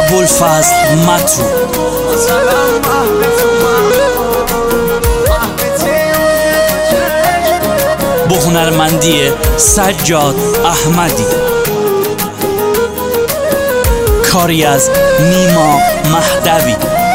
ابوالفضل مطرو. با هنرمندی سجاد احمدی، کاری از نیما مهدوی.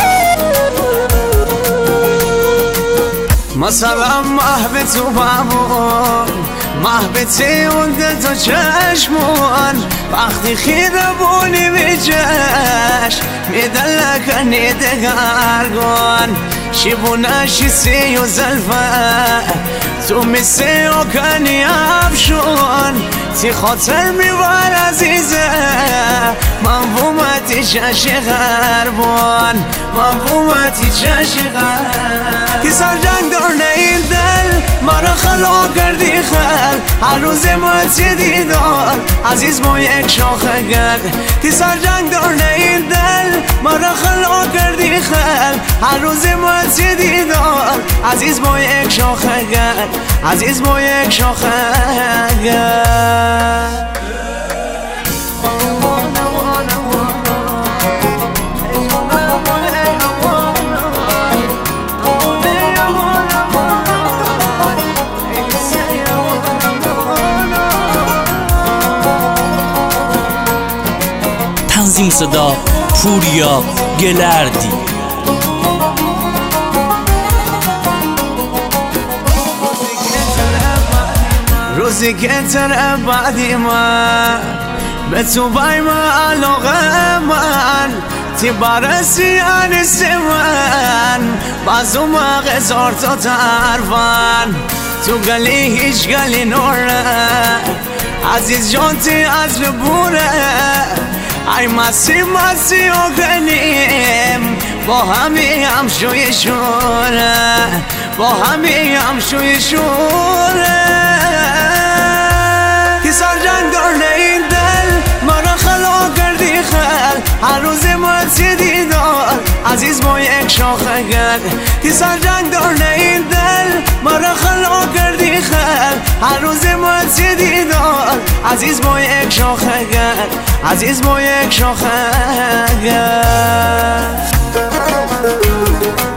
مثلا محو تو بمون، محبتی اون دو چشمون، وقتی خیره بونی می جشن میدلکنی دگرگون، شیبونشی سی و زلفه تو میسی و کنی افشون، تی خاطر میبر عزیزه من بومتی چشی غربون، من بومتی چشی غربون. تی سرجنگ دارنه این دل مرا خلا کردی خل، هر روز موتی دیدار عزیز با یک شاخه گل. تی سرجنگ دارنه این دل مرا خلا کردی خل، هر روز موتی دیدار عزیز با یک شاخه گل، عزیز با یک شاخه گل. تنظیم صدا پوریا گلردی. روزی که تر بعدی من به تو بای من علاقه من، تی برسی انیست من بازو مغزار تا ترفن، تو گلی هیچ گلی نوره عزیز جان تی از لبوره، ای مسی مسی و گلیم با همی همشوی شوره، با همی همشوی شوره. تی سرجنگ دارنه این دل مرا خلا کردی خل، هر روز موتی دیدار عزیز با یک شاخه گل. تی سرجنگ دارنه این دل مرا خلا کردی خل، هر روز موتی دیدار عزیز با یک شاخه گل، عزیز با یک شاخه گل.